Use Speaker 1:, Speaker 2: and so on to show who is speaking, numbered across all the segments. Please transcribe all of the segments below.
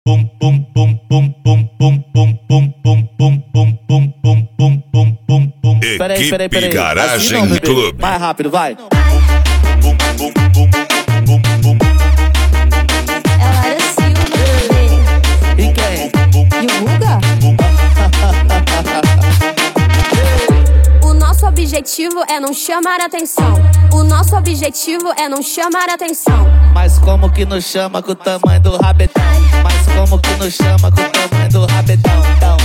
Speaker 1: Equipe Garagem Clube.
Speaker 2: Mais rápido, vai.
Speaker 3: Ela era Silva.
Speaker 2: E quem?
Speaker 3: E o Guga? O nosso objetivo é não chamar atenção. O nosso objetivo é não chamar atenção.
Speaker 2: Mas como que nos chama com o tamanho do rabetão? Mas como que nos chama com o tamanho do rabetão?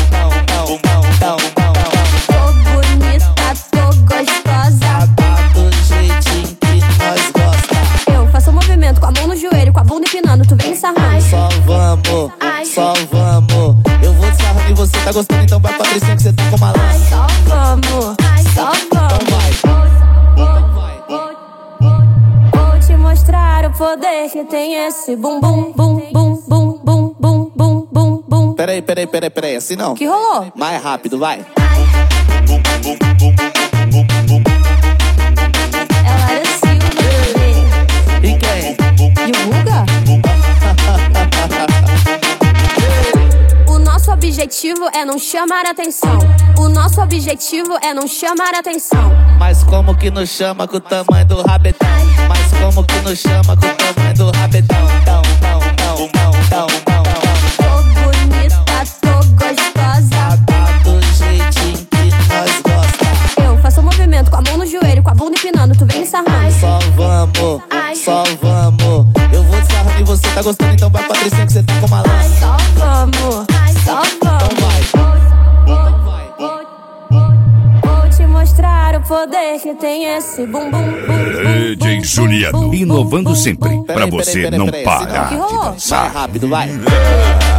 Speaker 3: Tô bonita, tô gostosa.
Speaker 2: Tá do jeitinho que nós gosta.
Speaker 3: Eu faço um movimento com a mão no joelho, com a bunda empinando, tu vem me sarrando.
Speaker 2: Só vamos, só vamos. Eu vou te sarrando e você tá gostando, então vai Patricinha que você tá com uma lança.
Speaker 3: Só vamos, só vamos. Vou te mostrar o poder que tem esse bum bum bum bum bum bum bum bum bum bum.
Speaker 2: Peraí, assim não.
Speaker 3: Que rolou?
Speaker 2: Mais rápido, vai.
Speaker 3: Ela era Silva.
Speaker 2: E quem?
Speaker 3: E o Guga? O nosso objetivo é não chamar atenção. O nosso objetivo é não chamar atenção.
Speaker 2: Mas como que nos chama com o tamanho do rabetão? Mas como que nos chama com o tamanho do rabetão?
Speaker 3: Tô bonita, tô gostosa.
Speaker 2: Tá do jeitinho que nós gosta.
Speaker 3: Eu faço um movimento com a mão no joelho, com a bunda empinando, tu vem me sarrando.
Speaker 2: Só vamos, só vamos. Eu vou te sarrando e você tá gostando, então vai Patricinha que você tá com uma lança.
Speaker 3: Só vamos, só vamos. Vou te mostrar o poder que tem esse bum bum bum.
Speaker 1: DJ Juliano, inovando sempre, pra você não
Speaker 2: Peraí,
Speaker 1: parar
Speaker 3: Que
Speaker 1: de
Speaker 3: rolou?
Speaker 1: dançar.
Speaker 2: Mais rápido, vai.